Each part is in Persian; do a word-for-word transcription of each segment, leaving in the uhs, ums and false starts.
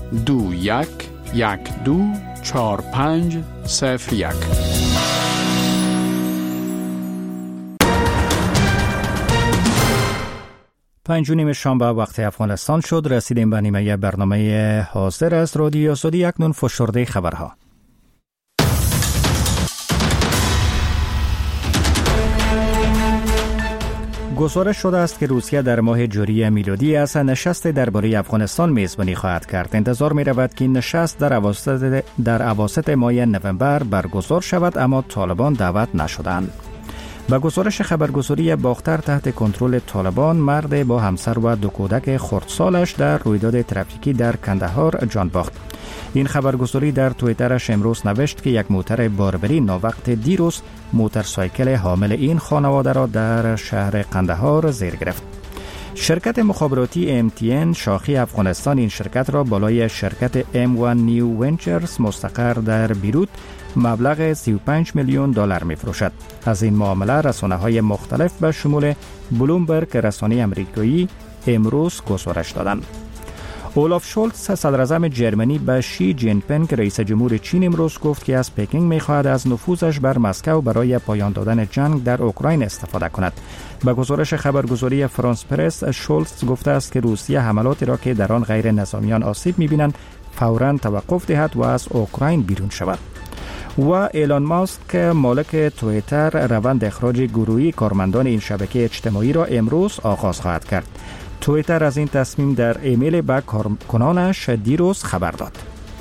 دو یک یک دو چهار پنج صفر یک. پنج و نیم شنبه وقت افغانستان شد. رسیدیم به نیمه برنامه حاضر از رادیو آزادی. اکنون فشرده خبرها. گزارش شده است که روسیه در ماه جاری میلادی از نشست درباره افغانستان میزبانی خواهد کرد. انتظار می رود که این نشست در اواسط در اواسط ماه نوامبر برگزار شود، اما طالبان دعوت نشدند. با گزارش خبرگزاری باختر تحت کنترل طالبان، مرد با همسر و دو کودک خردسالش در رویداد ترافیکی در کندهار جان باخت. این خبرگزاری در توییترش امروز نوشت که یک موتر باربری ناوقت دیروز موتورسایکل حامل این خانواده را در شهر کندهار زیر گرفت. شرکت مخابراتی ام تی ان شاخی افغانستان این شرکت را بالای شرکت ام وان نیو ونچرز مستقر در بیروت مبلغ سی و پنج میلیون دلار می‌فروشد. از این معامله رسانه‌های مختلف به شمول بلومبرگ رسانه آمریکایی امروز گزارش دادند. اولاف شولتز صدراعظم جرمنی به شی جین پینگ رئیس جمهور چین امروز گفت که از پکینگ می‌خواهد از نفوذش بر مسکو برای پایان دادن جنگ در اوکراین استفاده کند. با گزارش خبرگزاری فرانس پرس، شولتز گفته است که روسیه حملاتی را که در آن غیر نظامیان آسیب می‌بینند فوراً توقف دهد و از اوکراین بیرون شود. و ایلان ماسک مالک توییتر روند اخراج گروهی کارمندان این شبکه اجتماعی را امروز آغاز خواهد کرد. توییتر از این تصمیم در ایمیل به کارکنانش دیروز خبر داد.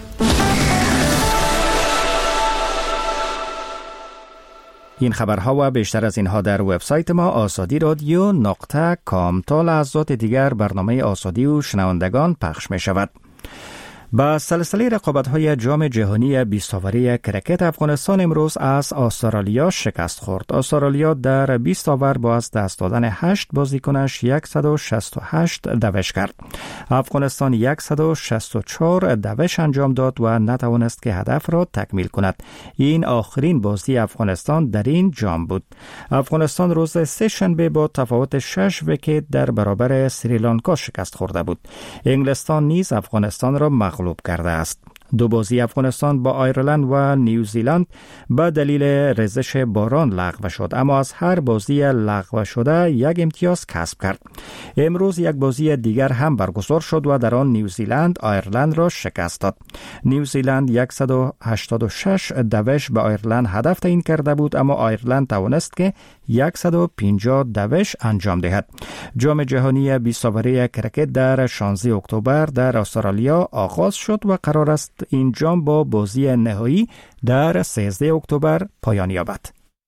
این خبرها و بیشتر از اینها در وبسایت ما آزادی رادیو نقطه کام. تا لحظات دیگر برنامه آزادی و شنوندگان پخش می شود. با سلسله رقابت‌های جام جهانی بیست اوری کرکت، افغانستان امروز از استرالیا شکست خورد. استرالیا در بیست اوور با از دست دادن هشت بازیکنش صد و شصت و هشت دوش کرد. افغانستان صد و شصت و چهار دوش انجام داد و نتوانست که هدف را تکمیل کند. این آخرین بازی افغانستان در این جام بود. افغانستان روز سه شنبه با تفاوت شش ویکت در برابر سریلانکا شکست خورده بود. انگلستان نیز افغانستان را مغلوب کرده است. دو بازی افغانستان با آیرلند و نیوزیلند به دلیل ریزش باران لغو شد، اما از هر بازی لغو شده یک امتیاز کسب کرد. امروز یک بازی دیگر هم برگزار شد و در آن نیوزیلند آیرلند را شکست داد. نیوزیلند صد و هشتاد و شش دوش به آیرلند هدف تعیین کرده بود، اما آیرلند توانست که صد و پنجاه دوش انجام دهد. جام جهانی بیست اوری کرکت در شانزده اکتبر در استرالیا آغاز شد و قرار است این جام با بازی نهایی در سیزده اکتبر پایان یابد.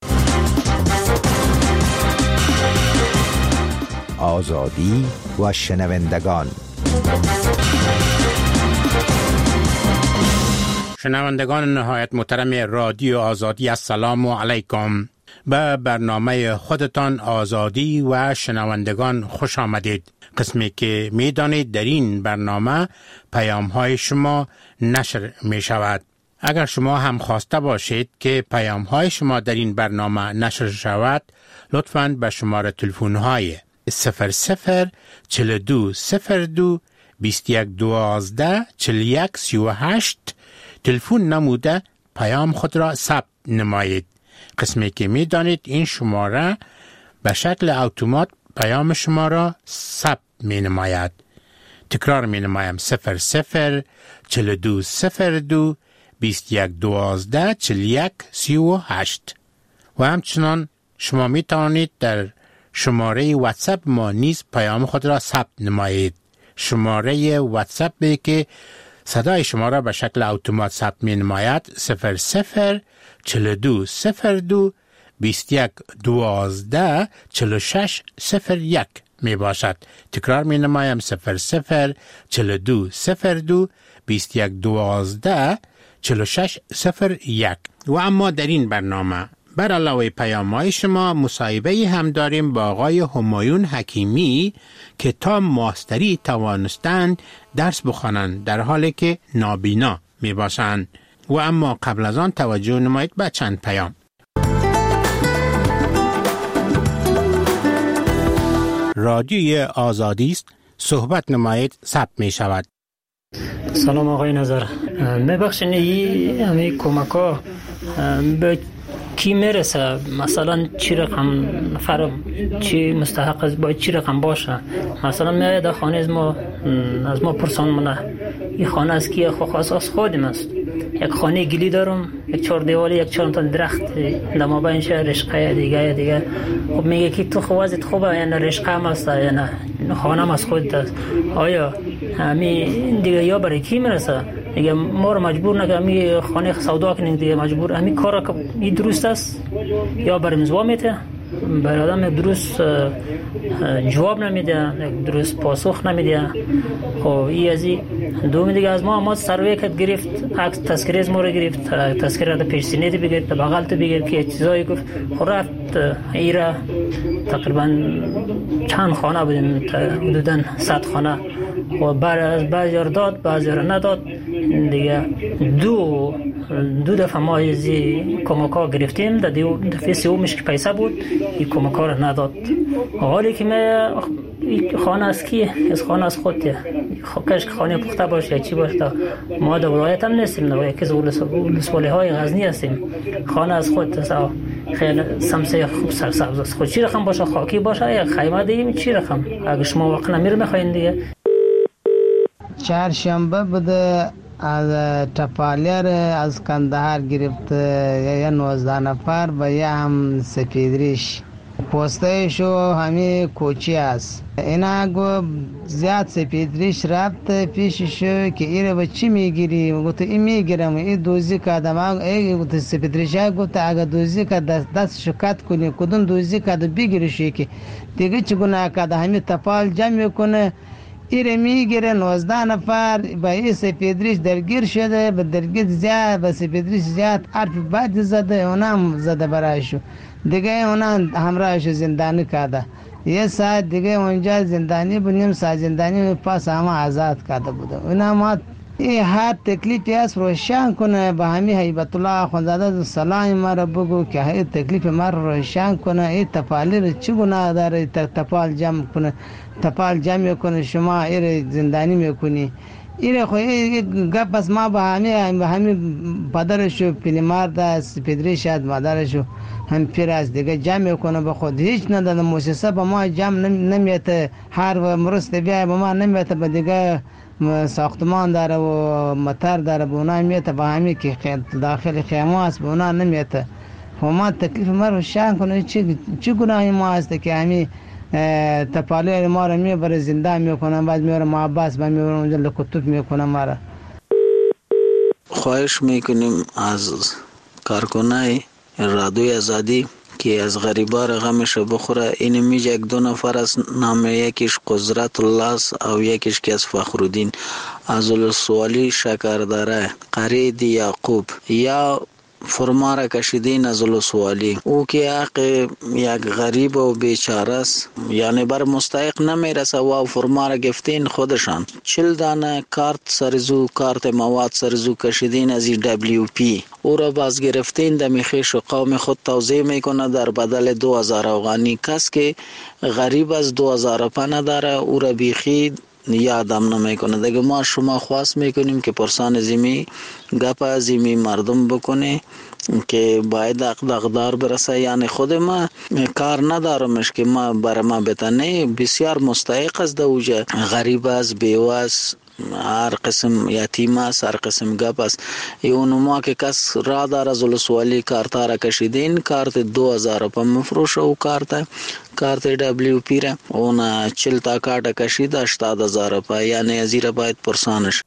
آزادی و شنوندگان. شنوندگان نهایت محترم رادیو آزادی، السلام علیکم. به برنامه خودتان آزادی و شنوندگان خوش آمدید. قسمی که می دانید در این برنامه پیام های شما نشر می شود. اگر شما هم خواسته باشید که پیام های شما در این برنامه نشر شود، لطفاً به شماره تلفن های صفر صفر چهل و دو صفر دو بیست و یک دوازده چهل و یک سی و هشت تلفن نموده پیام خود را ثبت نمایید. قسمی که می دانید این شماره به شکل اتومات پیام شما را ثبت می نماید. تکرار می نمایم: صفر صفر چهل و دو صفر دو بیست و یک دوازده چهل و یک سی و هشت. و همچنان شما می توانید در شماره واتساپ ما نیز پیام خود را ثبت نمایید. شماره واتساپ که صدای شما را به شکل اتومات ثبت می نماید صفر صفر چهل و دو صفر دو بیست و یک دوازده چهل و شش صفر یک می باشد. تکرار می نمایم: صفر صفر چهل و دو صفر دو بیست و یک دوازده چهل و شش صفر یک. و اما در این برنامه بر علاوه پیام‌های شما مصاحبه هم داریم با آقای همایون حکیمی که تا ماستری توانستند درس بخوانند در حالی که نابینا می باشند. و اما قبل از آن توجه نمایید به چند پیام. رادیوی آزادی است، صحبت نمایید ثبت می شود. سلام آقای نظر. میبخشین این همه کمک ها به کی میرسه؟ مثلا چی رقم نفر چی مستحق است، باید چی رقم باشه؟ مثلا میاد در خانه از ما از ما پرسان منه این خانه از کی؟ خو خاص از خودم است. یک خانه گلی دارم، یک چهار دیوالی، یک چهار تا درخت در ما بین شهر رشقه دیگه دیگه. خب میگه که تو خوازت خوبه یا نه رشقه هم است یا نه خانه هم از خودت است. آیا همین دیگه یا برای کی میرسه؟ دیگه ما رو مجبور نکنه می خانه سودا کنیم دیگه مجبور همین کارا که این درست است یا برای مزوا میته برای آدم درست جواب نمیده، درست پاسخ نمیده. خب این از این دوم دیگه از ما ما سروی کت گرفت، عکس تذکره از ما رو گرفت، تذکره را پیش سینه بگیر، بغل تو بگیر که چیزایی گفت. خب رفت ایرا تقریبا چند خانه بودیم، حدودا صد خانه و بعد بعضی را داد بعضی را نداد دیگه. دو دو دفعه ما از کمک‌ها گرفتیم، در دفعه سومش که پیسه بود این کمک‌ها را نداد. حالی که ما خانه از کی؟ از خانه از خودته. کاش که خانه پخته باشه یا چی باشه. ما در ولایت هم نیستیم، در یکی از ولسوالی‌های غزنی هستیم. خانه از خودت است، خیلی سمسه خوب سرسبز است. خود چی رقم باشه؟ خاکی باشه یا خیمه دیگه چی رقم؟ اگه شما وقت نمیره میخواین دیگه. چهارشنبه بوده از تپالیر از کندهار گرفت یا نوزده نفر و یا هم سپیدریش پوستایشو همه کوچی است. اینا گو زیاد سپیدریش رفت پیششو که ایره با چی میگیری؟ گفت این میگیرم این دوزی کردم. ای گفت سپیدریش گفت اگه دوزی کرد دست دستشو کت کنی کدوم دوزی کرد بگیریشی که دیگه چی گناه کرده همه تپال جمع کنه ایره میگیره. نوزده نفر با این سپیدریش درگیر شده، به درگیر زیاد به سپیدریش زیاد حرف بد زده، اونم زده برایشو دیگه، اونم همراهشو زندانی کرده. یه ساعت دیگه اونجا زندانی بودیم، ساعت زندانی پاس همه آزاد کرده بوده. اونم ما این هر تکلیفی هست روشن کنه به همین هیبت الله آخوندزاده سلام ما را بگو که این تکلیف ما رو روشن کنه. این تپالی رو چی گناه داره تپال جمع کنه؟ تپال جمع کنه شما این زندانی میکنی. این خوی گپ از ما به همین به همین پدرشو پیلمارد است پدریش است مادرشو هم پیر است دیگه جمع کنه به خود. هیچ نداره مؤسسه به ما جمع نمیته، هر و مرست بیای به ما نمیته، به دیگه ساختمان داره و مطر داره به اونا میته، به همین که داخل خیمه است به اونا نمیته. خب ما تکلیف ما رو روشن کنه. چی چی گناهی ما است که همین تپالی ما رو میبره زندان میکنن، بعد میبره محبس بعد میبره اونجا لکتوب میکنن ما را. خواهش میکنیم از کارکنای رادیوی آزادی که از غریبا را غمش بخوره. این میگه یک دو نفر از نام یکیش قدرت الله او یکیش که از فخرالدین از ولسوالی شکردره قرید یعقوب یا فرما را کشیدین از ولسوالی. او که حق یک غریب و بیچاره است، یعنی بر مستحق نمیرسه و فرما را گفتین خودشان. چل دانه کارت سرزو کارت مواد سرزو کشیدین از دبلیو پی. او را باز گرفتین دمی خیش و قوم خود توضیح میکنه در بدل دو هزار افغانی. کس که غریب از دو هزار پا نداره او را بیخی یادم نمیکنه دیگه. ما شما خواست میکنیم که پرسان زمی گپ ازمی مردم بکنه که باید اقدار برسه. یعنی خود ما کار ندارمش که ما برای ما بتنه، بسیار مستحق است دوجه، غریب است، بیوه است، هر قسم یتیم است، هر قسم گپ است. اونو ما که کس را دار از ولسوالی کارتا را کشیدین، کارت دو هزار پا مفروشه و کارت کارت دبلیو پی را اون چل تا کارت کشید هشتاد هزار پا، یعنی ازیر باید پرسانش.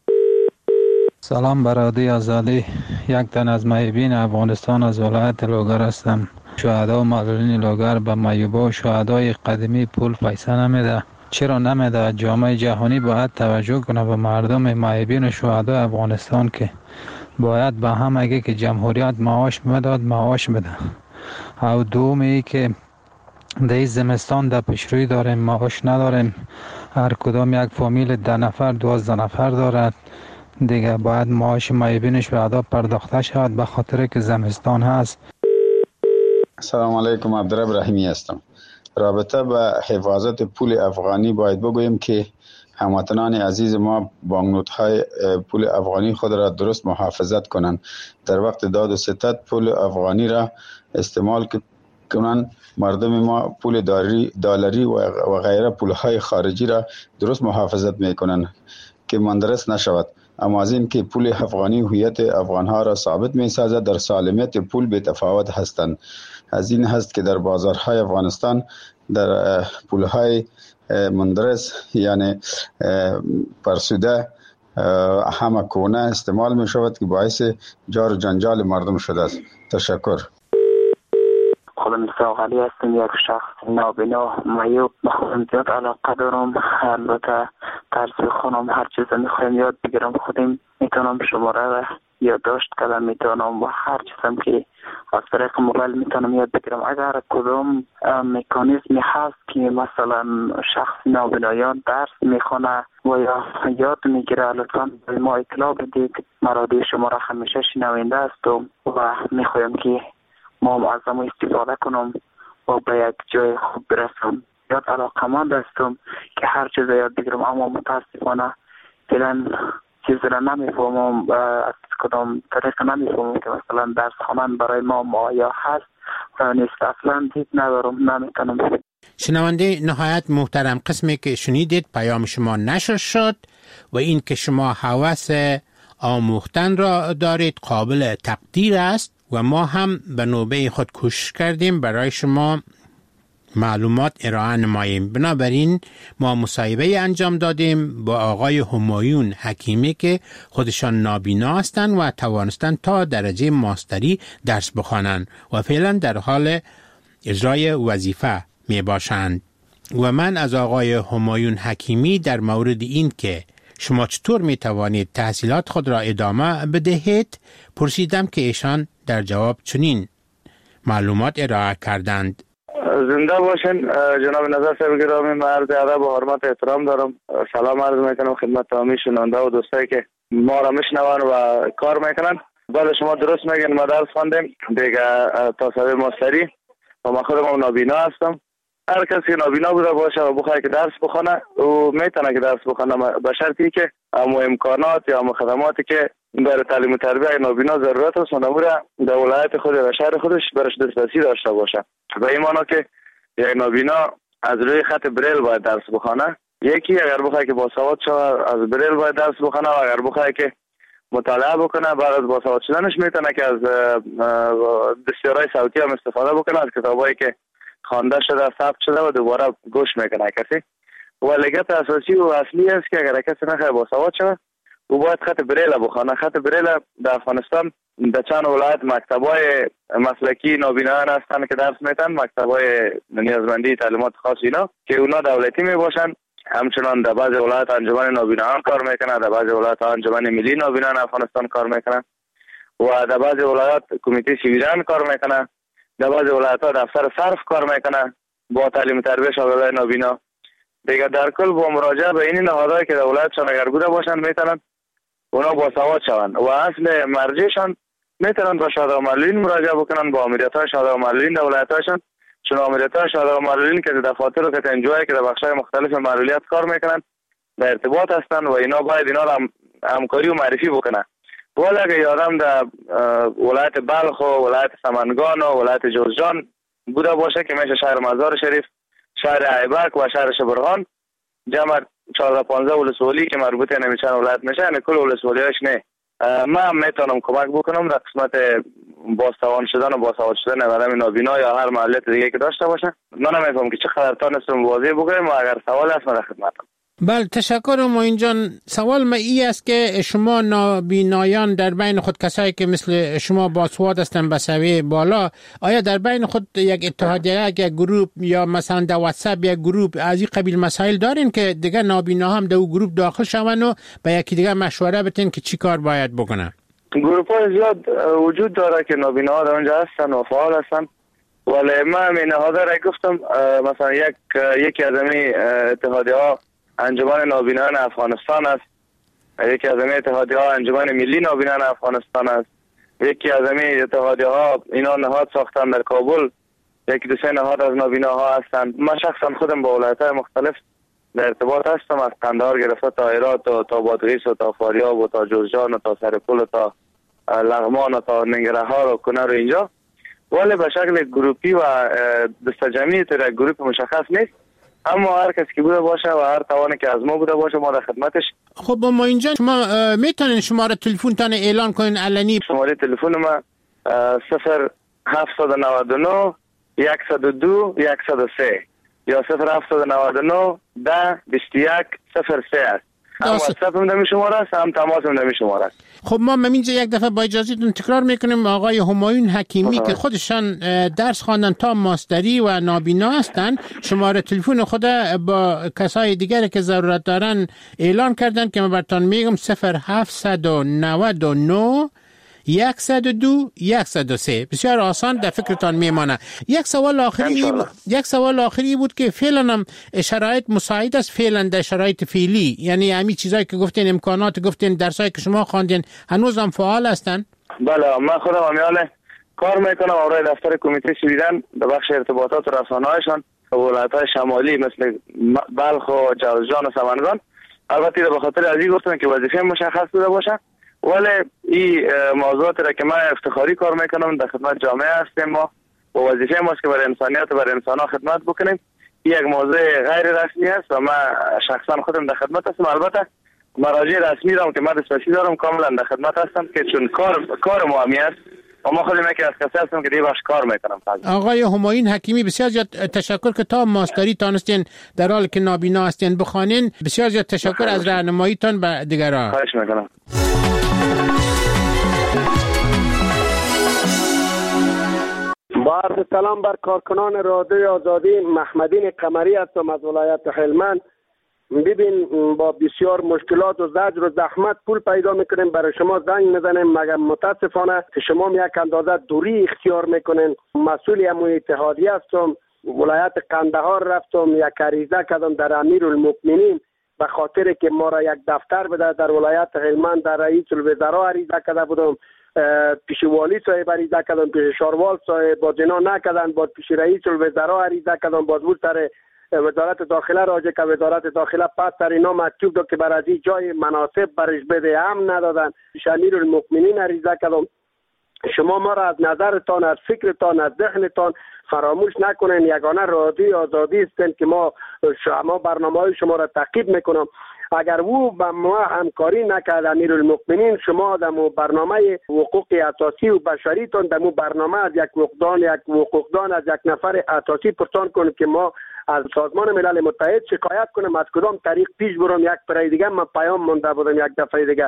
سلام برادری آزادی. یک تن از محبین افغانستان از ولایت لوگر هستم. شهدا و معلولین لوگر به محبوبا و شهدای قدیمی پول پیسه نمیده. چرا نمیده؟ جامعه جهانی باید توجه کنه به مردم محبین و شهدای افغانستان که باید به هم اگه که جمهوریت معاش میداد معاش بده. او دومی که در زمستان در پیشروی داریم معاش نداریم. هر کدام یک فامیل ده نفر دوازده نفر دارد دیگه، باید معاش محبین شهدا پرداخته شود به خاطر که زمستان هست. سلام علیکم، عبدالرب رحیمی هستم. رابطه به حفاظت پول افغانی باید بگویم که هموطنان عزیز ما بانکنوت‌های پول افغانی خود را درست محافظت کنند. در وقت داد و ستد پول افغانی را استعمال کنند. مردم ما پول دلاری دلاری و غیره پولهای خارجی را درست محافظت میکنند که مندرس نشود. اما از این که پول افغانی هویت افغانها را ثابت می سازد، در سالمیت پول به تفاوت هستند. از این هست که در بازارهای افغانستان در پولهای مندرس یعنی پرسوده همه کونه استعمال می شود که باعث جار و جنجال مردم شده است. تشکر. خودم ساقلی هستم، یک شخص نابینا معیوب. خودم زیاد علاقه دارم، البته طرز خونم هر چیز میخوایم یاد بگیرم خودم میتونم شماره را یادداشت کردم، میتونم و هر چیزم که از طریق موبایل میتونم یاد بگیرم. اگر کدام مکانیزمی هست که مثلا شخص نابینایان درس میخونه و یا یاد میگیره، لطفا به ما اطلاع بدید. مرادی شما را همیشه شنونده هستم و میخوایم که ما از ما استفاده کنم و به یک جای خوب برسم. یاد علاقمند هستم که هر چیز یاد بگیرم، اما متاسفانه فعلا چیز را نمیفهمم، از کدام طریق نمیفهمم که مثلا درس خوانن برای ما مایا هست نیست. اصلا دید ندارم، نمیتونم. شنونده نهایت محترم، قسمی که شنیدید پیام شما نشر شد و این که شما هوس آموختن را دارید قابل تقدیر است و ما هم به نوبه خود کوشش کردیم برای شما معلومات ارائه نماییم. بنابراین ما مصاحبه انجام دادیم با آقای همایون حکیمی که خودشان نابینا هستند و توانستند تا درجه ماستری درس بخوانند و فعلا در حال اجرای وظیفه می باشند. و من از آقای همایون حکیمی در مورد این که شما چطور می توانید تحصیلات خود را ادامه بدهید پرسیدم که ایشان در جواب چنین معلومات ارائه کردند. زنده باشین جناب نظر صاحب گرامی، من عرض ادب و حرمت احترام دارم. سلام عرض میکنم خدمت تمامی شنونده و دوستایی که ما را میشنون و کار میکنن. بله شما درست میگین، ما درس خواندیم دیگه تا سوی ماستری و من خودم نابینا هستم. هر کسی که نابینا بوده باشه و بخواد که درس بخونه و میتونه که درس بخونه به شرطی که همو امکانات یا همو خدماتی که برای تعلیم و تربیت نابینا ضرورت است اونموره در ولایت خود و شهر خودش برش دسترسی داشته باشه. به این معنی که یک نابینا از روی خط بریل باید درس بخونه. یکی اگر بخواد که باسواد شود از بریل باید درس بخونه و اگر بخواد که مطالعه بکنه بعد از باسواد شدنش میتونه که از دستیارهای صوتی هم استفاده بکنه، از کتابایی که خوانده شده ثبت شده و دوباره گوش میکنه کسی. و لگت اساسی و اصلی است که اگر کسی نخواد باسواد شود او باید خط بریل بخونه. خط بریل در افغانستان در چند ولایت مکتبای مسلکی نابینایان هستند که درس میتن، مکتبای نیازمندی تعلیمات خاص اینا که اونا دولتی میباشن. همچنان در بعض ولایت انجمن نابینایان کار میکنن، در بعض ولایت انجمن ملی نابینایان افغانستان کار میکنن و در بعض ولایت کمیته سیویلان کار میکنن، در بعض ولایت دفتر صرف کار میکنن با تعلیم تربیت شاگردای نابینا. دیگه در کل با مراجعه به این نهادهایی که در ولایتشان اگر بوده باشن میتونن اونا باسواد شوند و اصل مرجعشان میتونن با شهدا و معلولین مراجعه بکنن، با امریت‌های شهدا و معلولین در ولایت‌هاشون، چون امریت‌های شهدا و معلولین که در دفاتر و کتنجوهای که در بخش‌های مختلف معلولیت کار میکنن در ارتباط هستن و اینا باید اینا را همکاری و معرفی بکنن. ولی اگه یادم در ولایت بلخ و ولایت سمنگان و ولایت جوزجان بوده باشه که میشه شهر مزار شریف، شهر ایبک و شهر شبرغان، جمع چهارده پانزده ولسوالی که مربوط نمیشن ولایت میشه، یعنی کل ولسوالیاش نه. من میتونم کمک بکنم در قسمت بازتوان شدن و باسواد شدن آدم نابینا یا هر معلولیت دیگه که داشته باشه. من نمیفهمم که چقدر تونستم واضح بگم و اگر سوال هست من در خدمتم. بله تشکر معین جان. سوال ما ای است که شما نابینایان در بین خود کسایی که مثل شما باسواد هستند به سویه بالا، آیا در بین خود یک اتحادیه، یک گروه یا مثلا در واتساپ یک گروه از این قبیل مسائل دارین که دیگه نابینا هم در گروه داخل شون و به یکی دیگه مشوره بتین که چی کار باید بکنن؟ گروپ های زیاد وجود داره که نابینا در اونجا هستن و فعال هستن، ولی من این نهاده را گفتم مثلا یک یکی از این اتحادیه ها انجمن نابینایان افغانستان است، یکی از این اتحادیه ها انجمن ملی نابینایان افغانستان است، یکی از این اتحادیه ها اینا نهاد ساختن در کابل، یکی دو سه نهاد از نابیناها هستند. من شخصا خودم با ولایت‌های مختلف در ارتباط هستم، از قندهار گرفته تا هرات و تا بادغیس و تا فاریاب و تا جوزجان و تا سرپل و تا لغمان و تا ننگرهار و کنر و اینجا، ولی به شکل گروپی و دسته جمعی در گروپ مشخص نیست، اما هر کسی که بوده باشه و هر توانی که از ما بوده باشه ما در خدمتش. خب ما اینجا شما میتونین شماره تلفن تان اعلان کنین علنی؟ شماره تلفن ما صفر هفت نه نه یک صفر دو یک صفر سه یا صفر هفت نه نه ده بیست و یک صفر سه است. هم واتساپ هم دمی شماره است، هم تماس هم دمی شماره است. خب ما همینجا یک دفعه با اجازهتون تکرار میکنیم. آقای همایون حکیمی که خودشان درس خواندن تا ماستری و نابینا هستن، شماره تلفن خود با کسای دیگر که ضرورت دارن اعلان کردن که من براتون میگم صفر هفت نه نه یک صفر دو یک صفر سه. بسیار آسان در فکرتان میمانه. یک سوال آخری یک سوال آخری بود که فعلا هم شرایط مساعد است، فعلا در شرایط فعلی، یعنی همین چیزایی که گفتین، امکانات گفتین، درسایی که شما خواندین هنوز هم فعال هستن؟ بله، من خودم امیال کار میکنم برای دفتر کمیته سویدن در بخش ارتباطات و رسانه‌هایشان ولایت‌های شمالی مثل بلخ و جوزجان و سمنگان. البته به خاطر ازی گفتم که وظیفه مشخص بوده باشه، ولی این موضوعاتی را که من افتخاری کار میکنم در خدمت جامعه هستیم ما و وظیفه ماست که برای انسانیت و برای انسان‌ها خدمت بکنیم. یک موضوع غیر رسمی است و من شخصا خودم در خدمت هستم. البته مراجع رسمی را که من دسترسی دارم کاملا در خدمت هستم که چون کار کار مهمی است و ما خودم یکی از کسایی هستم که دیگه بخش کار میکنم. آقای همایون حکیمی بسیار زیاد تشکر که تا ماستری تانستین در حالی که نابینا هستین بخوانین. بسیار زیاد تشکر از راهنماییتان به دیگران. خواهش میکنم. با عرض سلام بر کارکنان رادیوی آزادی، محمدین قمری هستم از ولایت هلمند. ببین با بسیار مشکلات و زجر و زحمت پول پیدا میکنیم، برای شما زنگ میزنیم، مگر متاسفانه که شما یک اندازه دوری اختیار میکنین. مسئول امو اتحادیه هستم، ولایت قندهار رفتم، یک عریضه کردم در امیرالمؤمنین به خاطر که ما را یک دفتر بده در ولایت هلمند. در رئیس الوزراء عریضه کرده بودم، پیش والی صاحب عریضه کردم، پیش شاروال صاحب با جنا نکردن، با پیش رئیس الوزراء عریضه کردم، باز بود سر وزارت داخله راجع که وزارت داخله پس سر اینا مکتوب داد که برای جای مناسب برش بده، هم ندادن. پیش امیرالمؤمنین عریضه کردم. شما ما را از نظرتان، از فکرتان، از ذهنتان فراموش نکنین. یگانه رادیوی آزادی هستن که ما شما برنامه‌های شما را تعقیب میکنم. اگر او با ما همکاری نکرد امیرالمؤمنین، شما در برنامه حقوق اساسی و بشریتون در برنامه از یک حقوقدان یک حقوقدان از یک نفر اساسی پرسان کنید که ما از سازمان ملل متحد شکایت کنم از کدام طریق پیش برم. یک برای دیگه من پیام مونده بودم یک دفعه دیگه.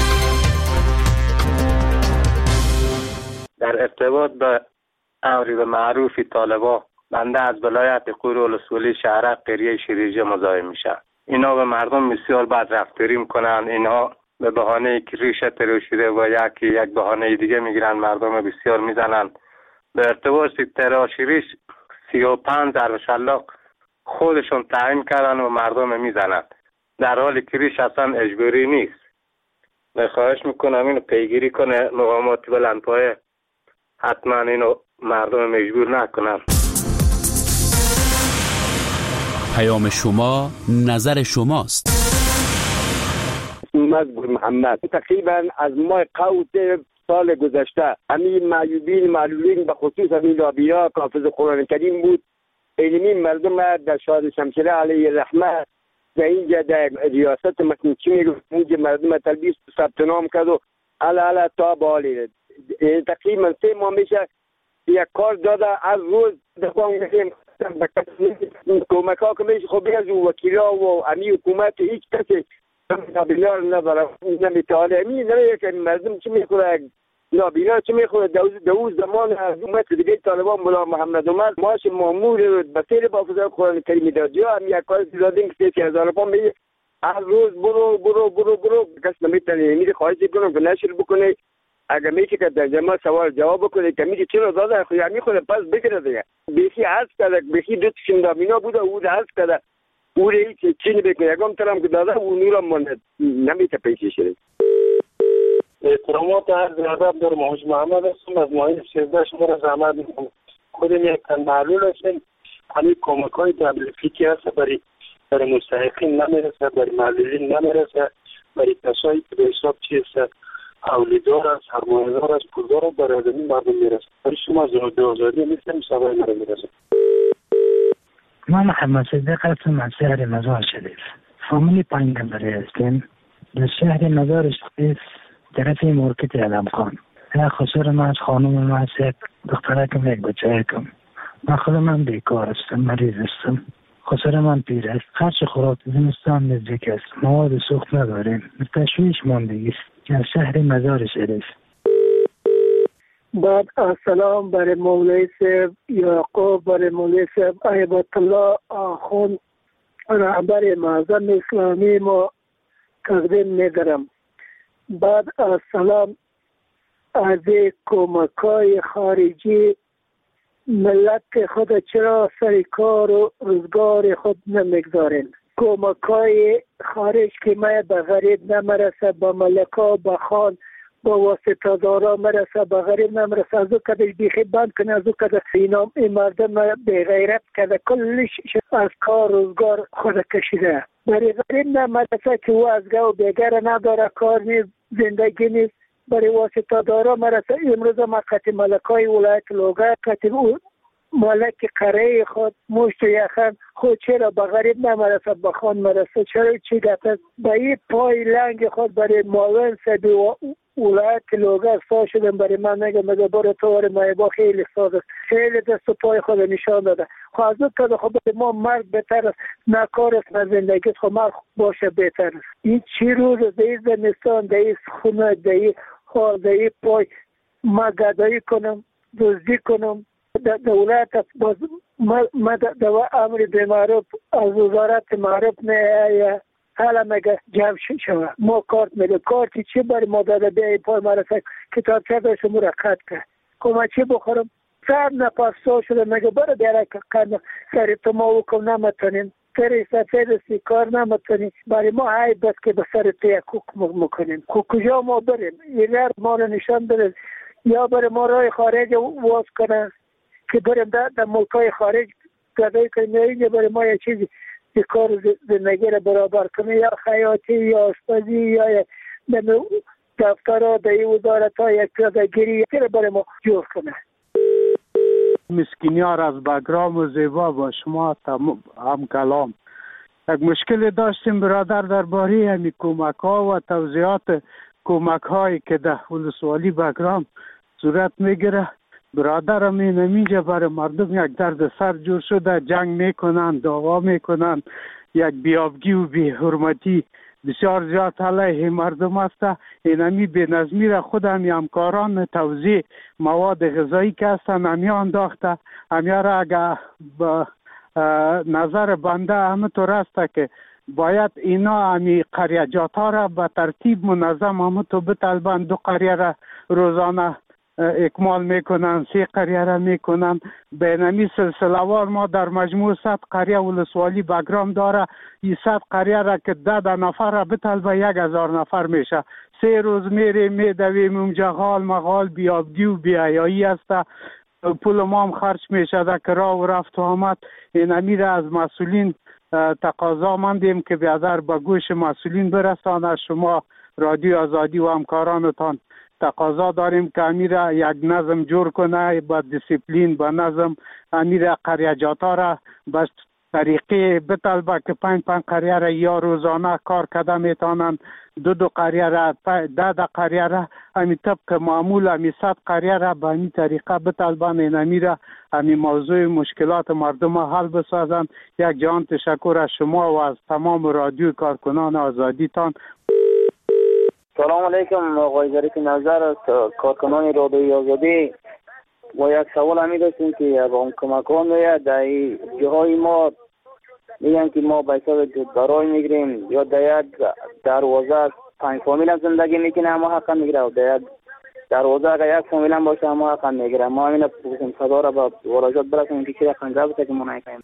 در ارتباط به امری به معروف طالبا، بنده از ولایت قور ولسوالی شهرک قریه شیریجه مزاحم میشم. اینا به مردم بسیار بد رفتاری میکنن. اینا به بهانه که ریشه ترو شده و یکی یک بهانه دیگه میگیرن، مردم بسیار میزنن. به ارتباط تراشیریش سی و پنج ارشلاق خودشون تعیین کردن و مردم میزنن، در حالی که ریش اصلا اجباری نیست. خواهش میکنم اینو پیگیری کنه مقامات بلندپایه، حتما اینو مردم مجبور نکنن. پیام شما نظر شماست. مزبور محمد تقریبا از ماه قوت سال گذشته همین معیوبین معلولین به خصوص همین رابیا که حافظ قرآن کریم بود، علمی مردم در شاد شمشیره علیه رحمه در اینجا در ریاست مکنچی میگفت اینجا مردم تلبیس ثبت نام کرد و علا علا تا بالی تقریبا سه ماه میشه یک کار داده. از روز دفعه میگیم کمک ها که میشه خب از وکیلا و امی حکومت هیچ کسی نابینا نداره نمیتاله. امی نمیگه که مردم چی میخوره، نابینا چی میخوره. دوز زمان حکومت دیگه طالبان مولا محمد عمر ماش مامور بسیر با حافظ قرآن کریم داد یا هم یک کار دادین که سی هزار پا میگه از روز برو برو برو برو کس نمیتونه. میره خواهش کنم که نشر بکنه، اگر میشه که در جمع سوال جواب بکنه که میگه چرا داده خو یعنی خود پس بگیره دیگه. بیخی عرض کرده، بیخی دو تشم نابینا بوده او عرض کرده او رو هیچ چی نبکنه. یکم ترم که داده او نورم مانده نمیته پیشی شده. احترامات عرض ادب دارم. حاج محمد هستم از ماهی سیزده شما را زحمت میکنم. خودم یک تن معلول هستم. همین کمک های تبلیغاتی هست برای برای مستحقین نمیرسه، برای معلولین نمیرسه، برای کسایی که به حساب چیست اولیدار است، سرمایه‌دار است، پولدار است، برای آدمی مردم میرسه. برای شما زنده آزادی میتونیم سوای مرا میرسه. ما محمد صدیق هستم از شهر مزار شریف. فامیلی پنج نفری هستیم. در شهر مزار شریف طرف مارکت علمخان. یا خسر من از خانم من از یک دخترکم یک بچه کم. من خودم من بیکار هستم، مریض هستم. خسر من پیر است. خرچ خوراک زمستان نزدیک است. مواد سوخت نداریم. تشویش ماندگی است. از شهر مزار شریف. بعد السلام برای مولوی صاحب یعقوب، برای مولوی صاحب ایبت الله آخوند رهبر معظم اسلامی ما تقدیم می‌دارم. بعد السلام از کمک‌های خارجی ملت خود چرا سر کار و روزگار خود نمیگذارین؟ کمک‌های خارج که ما به غریب نمیرسه، به ملکا به خان با واسطه دارا مرسه، به غریب نمرسه. از او کدش بیخی بند کنه، از او کدش اینام این مردم به غیرت کده کلش از کار روزگار خود کشیده. برای غریب نمرسه که او از گو بگر نداره، کار نیست، زندگی نیست. برای واسطه دارا مرسه. امروز ما قطع ملکای ولایت لوگر، قطع ملک قره خود مشت یخن خود چرا به غریب نمرسه، به خان مرسه؟ چرا چی گفت؟ به این پای لنگ خود برای معاون سبی و ولایت لوگر سا شدن. برای من نگه مگه برای طور مایبا خیلی ساز است، خیلی دست و پای خود نشان داده. خب از اون که خب برای ما مرد بهتر است، نه کار است نه زندگی است. خب مرد باشه بهتر است. این چی روز در زمستان در این خونه در این حال در این پای ما گدایی کنم، دزدی کنم دولت باز ما دو امر بیمارب از وزارت معرف نه حالا مگه جمع شوه. ما کارت میده، کارتی چی برای ما داده بیایی پای مرسک کتاب چه داشت مو را قد که که ما چی بخورم؟ سر نپاس سو شده مگه برای بیاره که قد سری تو ما وکم نمتنین سری سفید سی کار نمتنین. برای ما های بس که به سر تو یک حکم مکنیم. که کجا ما بریم؟ این ما را نشان بده، یا برای ما رای خارج واز کنه که بریم در, در ملکای خارج گدایی کنیم، یا اینجا برای ما یک چیزی که کار زندگی را برابر کنه، یا خیاطی یا آشپزی یا دفتر ها در این وزارت ها یک پیادهگیری را برای ما جور کنه. مسکینیار از بگرام و زیبا با شما هم کلام. یک مشکل داشتیم برادر درباره همی کمک ها و توضیحات کمک هایی که در ولسوالی بگرام صورت میگیره. برادرم این اینجا برای مردم یک درد سر جور شده، جنگ میکنن، دعوا میکنن، یک بیابگی و بی حرمتی بسیار زیاد علیه مردم است. اینمی به نظمی را خود همی همکاران توزیع مواد غذایی که هستن همی انداخته. همی را اگر به نظر بنده همه طور است که باید اینا همی قریجات ها را به ترتیب منظم همه تو بطلبن. دو قریه را روزانه اکمال میکنن، سه قریه را میکنن. به نمی سلسلوار ما در مجموع صد قریه ولسوالی بگرام داره. این صد قریه را که ده ده نفر را بطلبه یک هزار نفر میشه. سه روز میره میدویم اونجا غال مغال بیابگی و بیایایی است. پول ما هم خرچ میشه در کرا و رفت و آمد. این امیر از مسئولین تقاضا مندیم که بیادر به گوش مسئولین برسانه. شما رادیو آزادی و همکارانتان تقاضا داریم که امیر یک نظم جور کنه، با دیسیپلین با نظم امیر قریجات ها را به طریقه بطلبه که پنج پنج قریه را یا روزانه کار کده میتانند، دو دو قریه را ده ده قریه را همی طبق معمول همی صد قریه را به همی طریقه بطلبن. این امیر همی موضوع مشکلات مردم حل بسازند. یک جان تشکر از شما و از تمام رادیو کارکنان آزادی تان. سلام علیکم آقای ظریف نظر از کارکنان رادیوی آزادی. و یک سوال همی داشتیم که یک هم کمکان میاد در جاهای ما میگن که ما به حساب برای میگیریم یا در یک دروازه پنج فامیل هم زندگی میکنه اما حقا میگیره و در یک دروازه اگر یک فامیل هم باشه اما حقا میگیره. ما همین بسیم صدا را با وراجات برسیم که چی رقم جواب که ما نکنیم.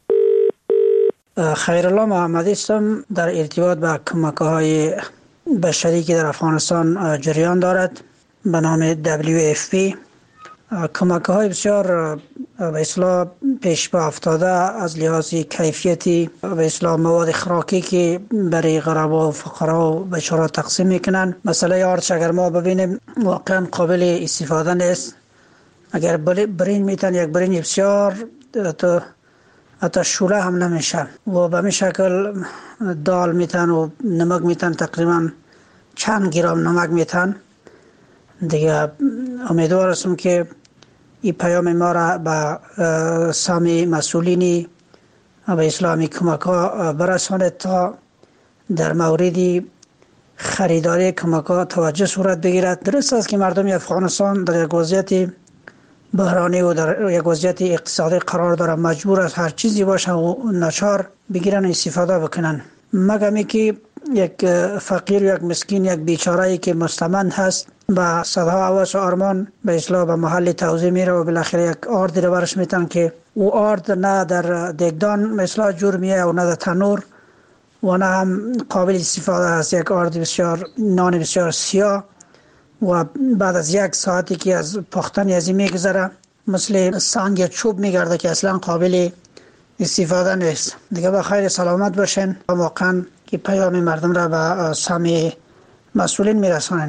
خیرالله محمدی هستم. در ارتباط با کمک‌های بشری که در افغانستان جریان دارد به نام دبلیو اف پی، کمک‌های بسیار به اصطلاح پیش به افتاده از لحاظ کیفیتی به اصطلاح مواد خوراکی که برای غربا و فقرا و بیچاره تقسیم میکنن. مسئله آرچ اگر ما ببینیم واقعا قابل استفاده نیست. اگر برین میتن یک برین بسیار تو حتی شوله هم نمیشه و به می شکل دال میتن و نمک میتن تقریبا چند گرم نمک میتن دیگه. امیدوار هستم که این پیام ما را به سامی مسئولینی به اسلامی کمک ها برساند تا در موردی خریداری کمک ها توجه صورت بگیرد. درست است که مردم افغانستان در یک وضعیت بحرانی و در یک وضعیت اقتصادی قرار دارن، مجبور است هر چیزی باشه و ناچار بگیرن و استفاده بکنن. مگمی که یک فقیر یک مسکین یک بیچاره‌ای که مستمند هست با صدها هواس و آرمان به اصلاح به محل توزیع میره و بالاخره یک آردی رو برش میتن که او آرد نه در دگدان مثلا جور میه و نه در تنور و نه هم قابل استفاده است. یک آرد بسیار نان بسیار سیاه و بعد از یک ساعتی که از پختن ازی میگذره مثل سنگ یا چوب میگرده که اصلا قابل استفاده نیست. دیگه با خیر سلامت باشین. واقعا که پیام مردم را به سامی مسئولین میرسانند.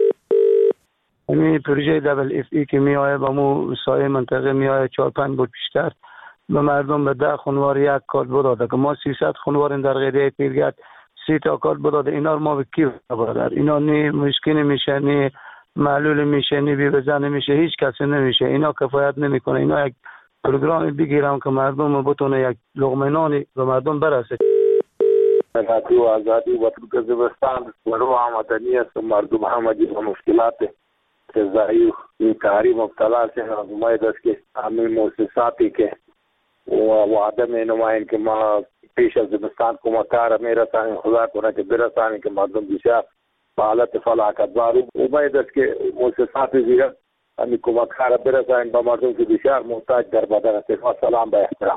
این پروژه دبل اف ای که می آید با مو سایه منطقه می آید چهار پنج بود پیشتر به مردم به ده خانوار یک کارت بداده که ما سیصد خانوار در غیره پیرگرد سی تا کارت بداده. اینا ما به کی برادر؟ اینا نی مشکل میشه، نی معلول میشه، نی بی بزن میشه، هیچ کسی نمیشه. اینا کفایت نمیکنه. اینا یک پروگرامی بگیرم که مردم بتونه یک لقمه نانی به مردم برسه. رادیو آزادی و ترکمنستان و رو آمدنی است مردم همگی با مشکلات غذایی و کاری مبتلا هستند. امید است که همین مؤسساتی که و عدم نمایند که ما پیش از زمستان کمکار میرسانیم، خدا کنه که برسانیم که مردم بسیار به حالت فلاکت دارند. امید است که مؤسسات دیگر همین کمکار برسانیم به مردم که بسیار محتاج در بدن است. سلام به احترام.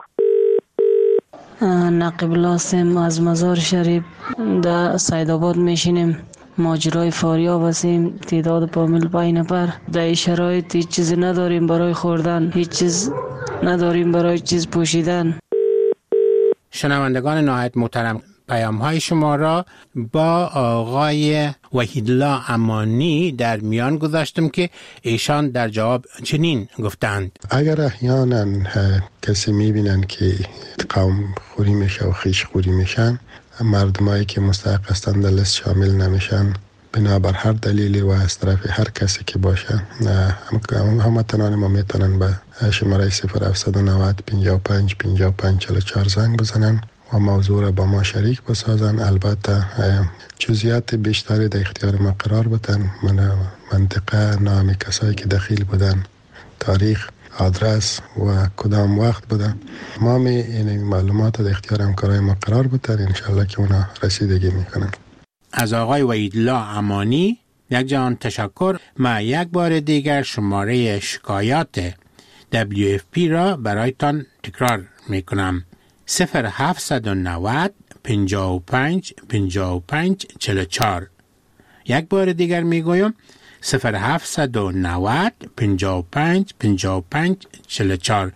نقیب لاسم از مزار شریف در سیدآباد میشینیم. ماجرای فاریاب هستیم. تعداد پامیل پنج نفر. در شرایط هیچ چیزی نداریم برای خوردن، هیچ چیز نداریم برای چیز پوشیدن. شنوندگان نهایت محترم، پیام های شما را با آقای وحیدالله امانی در میان گذاشتم که ایشان در جواب چنین گفتند: اگر احیانا کسی میبینن که قوم خوری میشه و خیش خوری میشن، مردمایی که مستحق هستند در لیست شامل نمیشن بنابر هر دلیلی و از طرف هر کسی که باشه، هموطنان ما میتونن به شماره صفر هفتصد و نود پنجاه و پنج پنجاه و پنج چهل و چهار زنگ بزنن و موضوع را با ما شریک بسازن. البته جزئیات بیشتری در اختیار ما قرار بدن. من منطقه، نام کسایی که دخیل بودن، تاریخ، آدرس و کدام وقت بودن، ما می این معلومات در اختیار همکارای ما قرار بدن. انشالله که اونا رسیدگی میکنن. از آقای وحیدالله امانی یک جان تشکر. ما یک بار دیگر شماره شکایات دبلیو اف پی را برایتان تکرار میکنم: صفر هفتصد و نود پنجاه و پنج پنجاه و پنج چهل و چهار. یک بار دیگر میگویم: صفر هفتصد و نود پنجاه و پنج پنجاه و پنج چهل و چهار.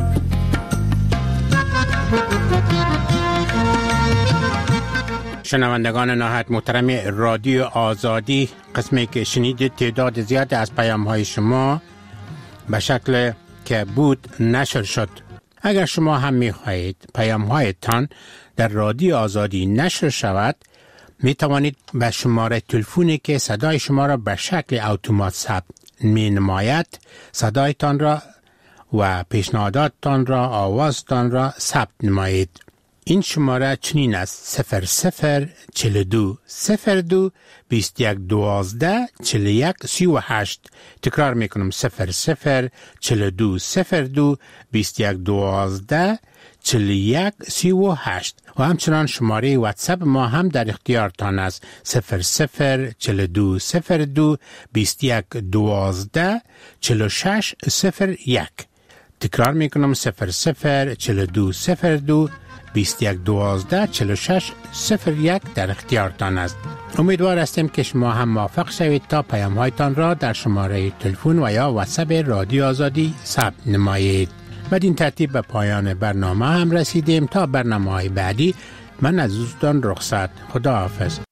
شنوندگان نهایت محترم رادیو آزادی، قسمی که شنیدید تعداد زیاد از پیام های شما به شکل که بود نشر شد. اگر شما هم می خواهید پیام هایتان در رادیو آزادی نشر شود، می توانید به شماره تلفنی که صدای شما را به شکل اتومات ثبت می نماید صدایتان را و پیشنهاداتتان را، آوازتان را ثبت نمایید. این شماره چنین است: صفر صفر چهل و دو صفر دو بیست یک دوازده چهل و یک سی و هشت. تکرار میکنم: صفر صفر چهل و دو صفر دو بیست یک دوازده چهل و یک سی و هشت. و همچنان شماره واتساپ ما هم در اختیارتان است: صفر صفر چهل و دو صفر دو بیست یک دوازده چهل و شش صفر یک. تکرار میکنم: صفر صفر چهل و دو صفر دو بیست یک دوازده چهل و شش صفر یک در اختیارتان است. امیدوار هستیم که شما هم موفق شوید تا پیام هایتان را در شماره تلفن و یا واتساپ رادیو آزادی ثبت نمایید. بدین ترتیب به پایان برنامه هم رسیدیم. تا برنامه های بعدی من از دوستان رخصت. خدا حافظ.